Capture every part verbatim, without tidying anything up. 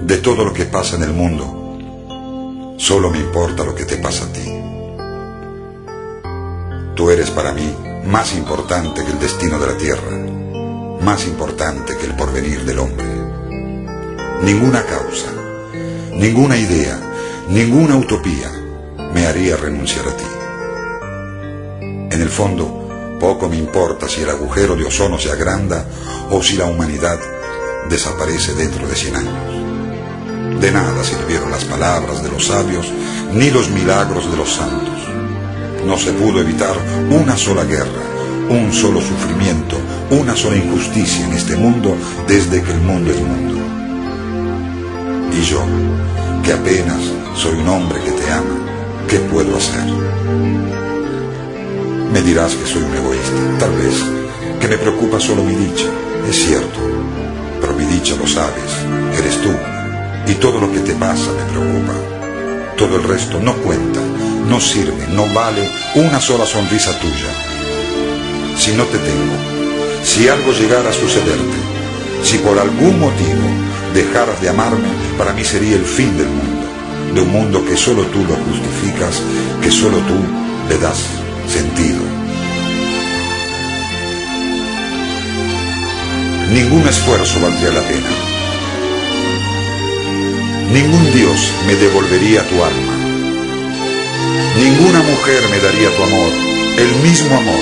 de todo lo que pasa en el mundo, solo me importa lo que te pasa a ti. Tú eres para mí más importante que el destino de la tierra, más importante que el porvenir del hombre. Ninguna causa, ninguna idea, ninguna utopía me haría renunciar a ti. En el fondo, poco me importa si el agujero de ozono se agranda o si la humanidad desaparece dentro de cien años. De nada sirvieron las palabras de los sabios ni los milagros de los santos. No se pudo evitar una sola guerra, un solo sufrimiento, una sola injusticia en este mundo desde que el mundo es mundo. Y yo, que apenas soy un hombre que te ama, ¿qué puedo hacer? Me dirás que soy un egoísta, tal vez, que me preocupa solo mi dicha, es cierto, pero mi dicha lo sabes, eres tú, y todo lo que te pasa me preocupa. Todo el resto no cuenta, no sirve, no vale una sola sonrisa tuya. Si no te tengo, si algo llegara a sucederte, si por algún motivo dejaras de amarme, para mí sería el fin del mundo, de un mundo que solo tú lo justificas, que solo tú le das sentido. Ningún esfuerzo valdría la pena. Ningún Dios me devolvería tu alma. Ninguna mujer me daría tu amor, el mismo amor.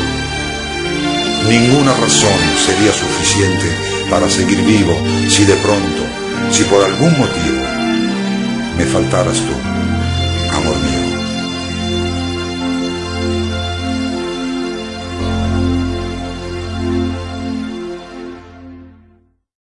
Ninguna razón sería suficiente para seguir vivo si de pronto, si por algún motivo, me faltaras tú.